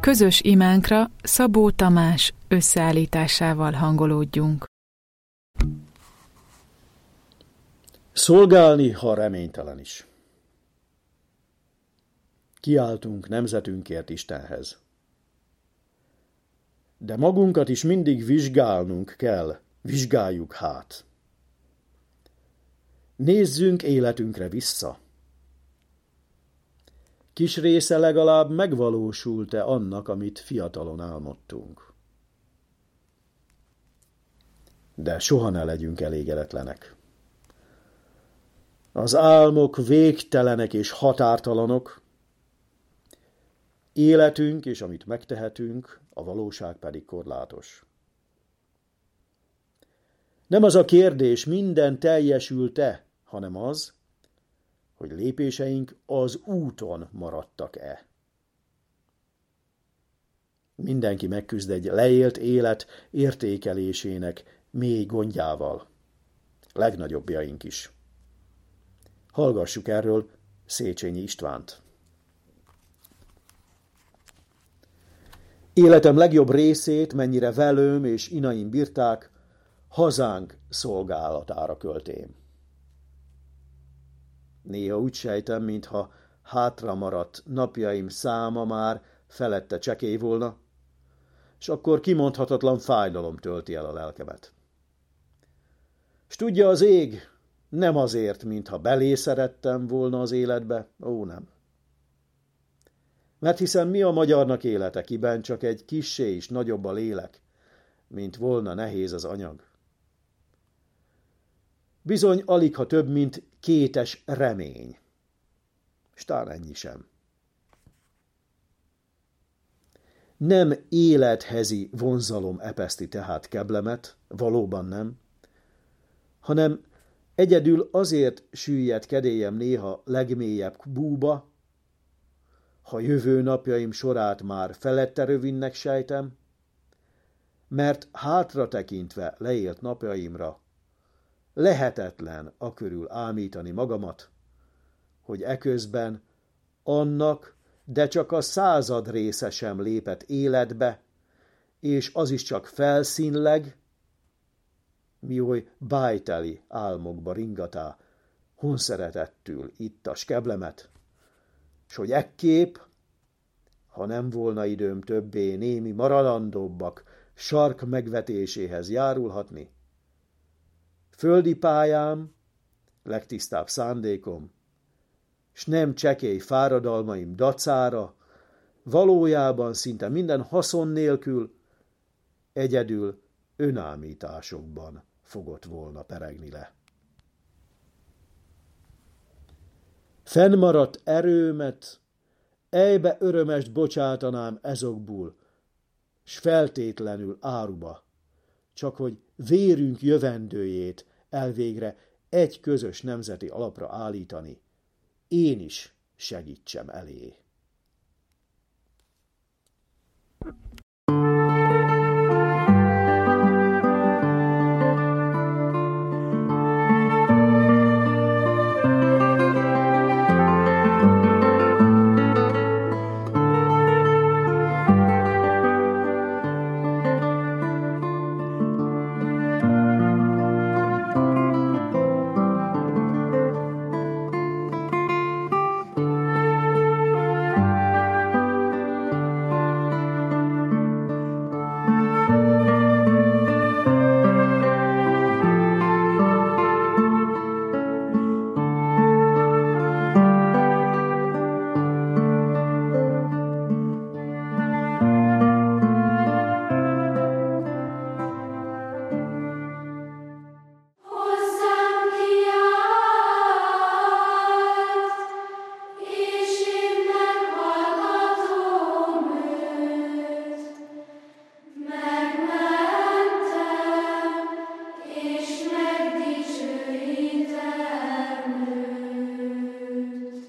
Közös imánkra Szabó Tamás összeállításával hangolódjunk. Szolgálni, ha reménytelen is. Kiáltunk nemzetünkért Istenhez. De magunkat is mindig vizsgálnunk kell, vizsgáljuk hát. Nézzünk életünkre vissza. Kis része legalább megvalósult-e annak, amit fiatalon álmodtunk. De soha ne legyünk elégedetlenek. Az álmok végtelenek és határtalanok, életünk és amit megtehetünk, a valóság pedig korlátos. Nem az a kérdés, minden teljesült-e, hanem az, hogy lépéseink az úton maradtak-e. Mindenki megküzd egy leélt élet értékelésének mély gondjával. Legnagyobbjaink is. Hallgassuk erről Széchenyi Istvánt. Életem legjobb részét, mennyire velőm és inaim bírták, hazánk szolgálatára költém. Néha úgy sejtem, mintha hátra maradt napjaim száma már felette csekély volna, s akkor kimondhatatlan fájdalom tölti el a lelkemet. S tudja az ég, nem azért, mintha belészerettem volna az életbe, ó nem. Mert hiszen mi a magyarnak élete, kiben csak egy kissé is nagyobb a lélek, mint volna nehéz az anyag. Bizony alig, ha több, mint kétes remény. S tán ennyi sem. Nem élethezi vonzalom epeszti tehát keblemet, valóban nem, hanem egyedül azért süllyedt kedélyem néha legmélyebb búba, ha jövő napjaim sorát már felette rövinnek sejtem, mert hátra tekintve leélt napjaimra lehetetlen akörül ámítani magamat, hogy eközben annak, de csak a 100 része sem lépett életbe, és az is csak felszínleg, mi oly bájteli álmokba ringatá, honszeretettül ittas keblemet, s hogy ekképp, ha nem volna időm többé némi maradandóbbak sark megvetéséhez járulhatni, földi pályám, legtisztább szándékom, s nem csekély fáradalmaim dacára, valójában szinte minden haszon nélkül, egyedül önámításokban fogott volna peregni le. Fennmaradt erőmet, ejbe örömest bocsátanám ezokból, s feltétlenül áruba, csak hogy vérünk jövendőjét elvégre egy közös nemzeti alapra állítani, én is segítsem elé.